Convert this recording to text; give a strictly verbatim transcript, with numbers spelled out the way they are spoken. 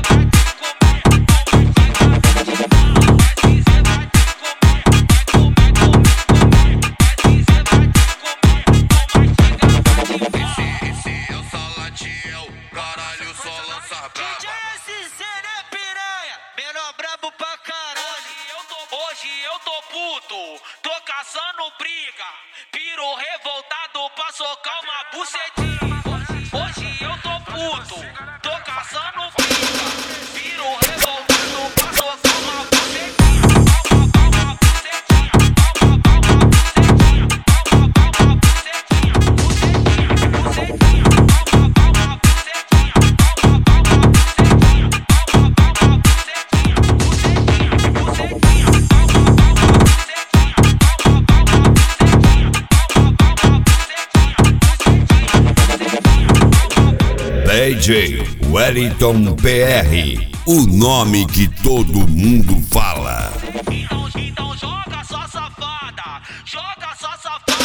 Hoje eu tô puto, tô caçando briga. Piro revoltado pra socar uma bucetinha. Hoje eu tô puto, tô caçando briga. Piro revoltado pra socar uma bucetinha. Palma, palma, bucetinha. Palma, palma, bucetinha. Palma, palma, bucetinha. Bucetinha, bucetinha. Palma, palma, bucetinha. Palma, palma, bucetinha. Palma, palma, bucetinha. Bucetinha, bucetinha. D J Wellington P R, o nome que todo mundo fala. Então, então joga só safada, joga só safada.